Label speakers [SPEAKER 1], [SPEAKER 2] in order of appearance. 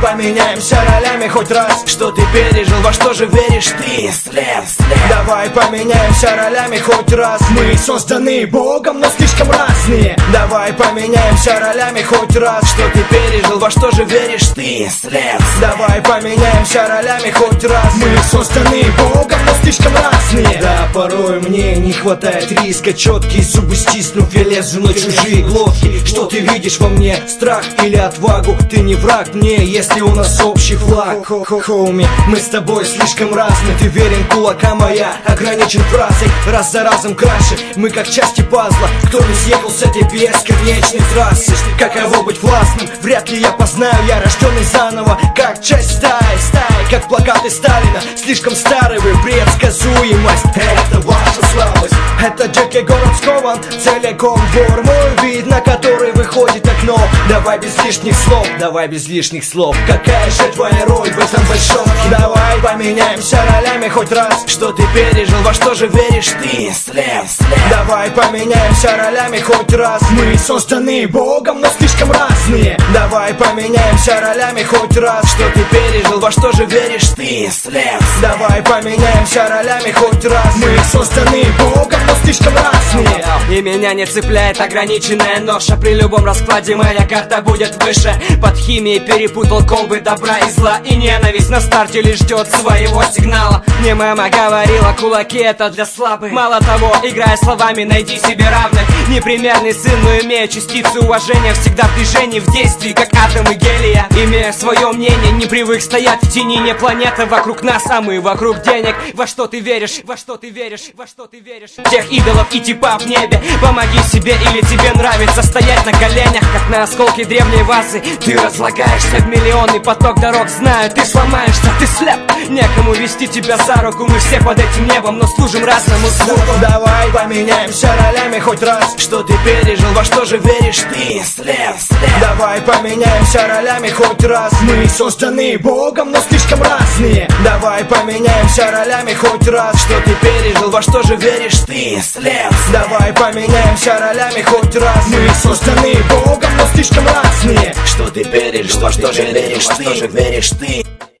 [SPEAKER 1] поменяемся ролями хоть раз. Что ты пережил, во что же веришь ты? След. Давай поменяемся ролями хоть раз. Мы созданы Богом, но слишком разные. Давай поменяемся ролями хоть раз. Что ты пережил, во что же веришь ты? След. Давай поменяемся ролями хоть раз. Мы созданы Богом, но слишком разные. Да, порой мне не хватает риска. Четкие зубы стиснув, я лезу на чужие глотки. Что ты видишь во мне? Страх или отвагу? Ты не враг мне, если у нас общий флаг. Хоуми, мы с тобой слишком разны. Ты верен кулакам, а я ограничен фразой. Раз за разом краше, мы как части пазла. Кто не съехал с этой бесконечной трассы? Каково быть властным? Вряд ли я познаю. Я рожденный заново, как часть стаи. Как плакаты Сталина, слишком старый вы. Предсказуемость, это ваша слабость. Это дикий город скован целиком. Двор мой, вид на который выходит окно. Давай без лишних слов, давай без лишних слов. Какая же твоя роль в этом большом кино? Давай поменяемся ролями хоть раз. Что ты пережил, во что же веришь ты? След. Давай поменяемся ролями хоть раз. Мы созданы Богом, но слишком разные. Давай поменяемся ролями хоть раз. Что ты пережил, во что же веришь ты? След. Давай поменяемся ролями хоть раз. Мы созданы Богом, но слишком разные.
[SPEAKER 2] И меня не цепляет ограниченная ноша. При любом раскладе моя карта будет выше. Под химией перепутал колбы добра и зла. И ненависть на старте лишь ждет своего сигнала. Мне мама говорила, кулаки это для слабых. Мало того, играя словами, найди себе равных. Непримерный сын, но имея частицу уважения. Всегда в движении, в действии, как атомы гелия. Имея свое мнение, не привык стоять в тени. Не планета вокруг нас, а мы вокруг денег. Во что ты веришь, во что ты веришь, во что ты веришь? Тех идолов и типа в небе. Помоги себе или тебе нравится стоять на коленях, как на осколке древней вазы. Ты разлагаешься в миллионный поток дорог. Знаю, ты сломаешься, ты слеп. Некому вести тебя за руку. Мы все под этим небом, но служим разному звуку.
[SPEAKER 1] Давай поменяемся ролями хоть раз. Что ты пережил, во что же веришь ты? След. Давай поменяемся ролями хоть раз. Мы созданы Богом, но слишком разные. Давай поменяемся ролями хоть раз. Что ты пережил, во что же веришь ты? След. Давай поменяемся ролями хоть раз. Мы созданы Богом, но слишком разные. Что ты пережил, во что же веришь ты?